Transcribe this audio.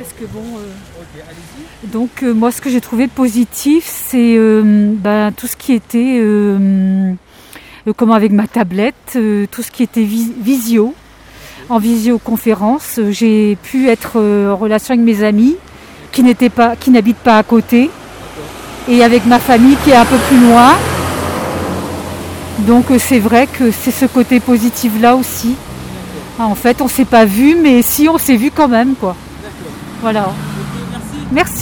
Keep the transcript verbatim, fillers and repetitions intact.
parce que bon. Euh, Ok, allez-y. Donc euh, moi, ce que j'ai trouvé positif, c'est euh, ben, tout ce qui était, euh, euh, comme avec ma tablette, euh, tout ce qui était vis- visio, en visioconférence. Euh, j'ai pu être euh, en relation avec mes amis qui n'étaient pas, qui n'habitent pas à côté, et avec ma famille qui est un peu plus loin. Donc euh, c'est vrai que c'est ce côté positif là aussi. Ah, en fait, on s'est pas vu, mais si on s'est vu quand même, quoi. D'accord. Voilà. Ok, merci. Merci.